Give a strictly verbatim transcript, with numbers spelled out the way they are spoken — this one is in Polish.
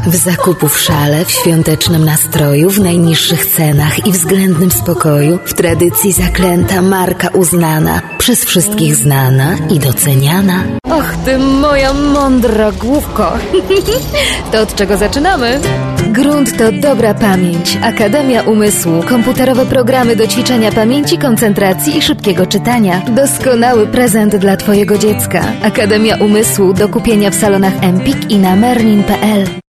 W zakupu w szale, w świątecznym nastroju, w najniższych cenach i względnym spokoju, w tradycji zaklęta marka uznana, przez wszystkich znana i doceniana. Och ty moja mądra główko. To od czego zaczynamy? Grunt to dobra pamięć. Akademia Umysłu. Komputerowe programy do ćwiczenia pamięci, koncentracji i szybkiego czytania. Doskonały prezent dla twojego dziecka. Akademia Umysłu do kupienia w salonach Empik i na merlin kropka p l.